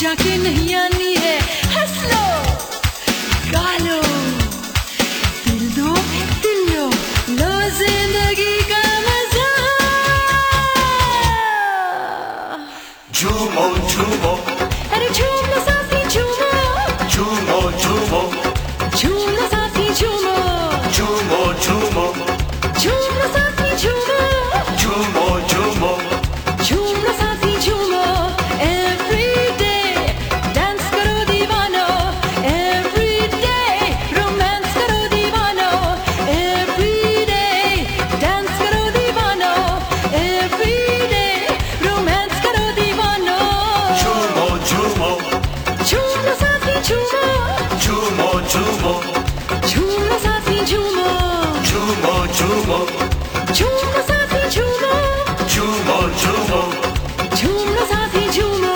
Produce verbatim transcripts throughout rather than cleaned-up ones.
जाके नहीं आनी है, हंस लो गा लो, दिल दो दिल लो, लो जिंदगी का मजा। झूमो झूमो अरे झूमो साथी झूमो, झूमो झूमो झूमो साथी झूमो, झूमो झूमो झूमो साथी झूमो, झूमो झूमो झूमो साथी झूमो। Every day dance करो दीवानो, every day romance करो दीवानो, every day dance करो दीवानो, every day romance करो दीवानो। झूमो झूमो झूमो साथी झूमो, झूमो झूमो झूमो साथी झूमो, झूमो झूमो झूमो साथी झूमो, झूमो झूमो झूमो साथी झूमो।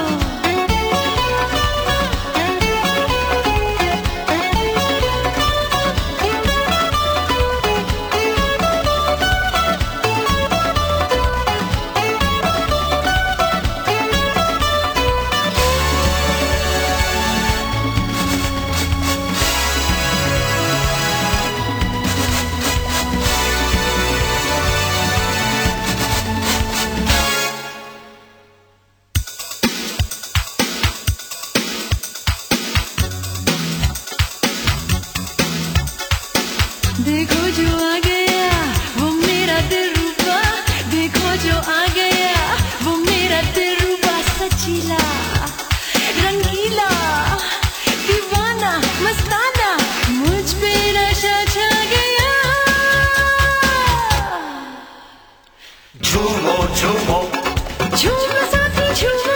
देखो जो आ गया वो मेरा दिलरुबा, देखो जो आ गया वो मेरा दिलरुबा, सचीला रंगीला दीवाना मस्ताना, मुझ पे नशा छा गया। झूमो झूमो झूमो साथी झूमो,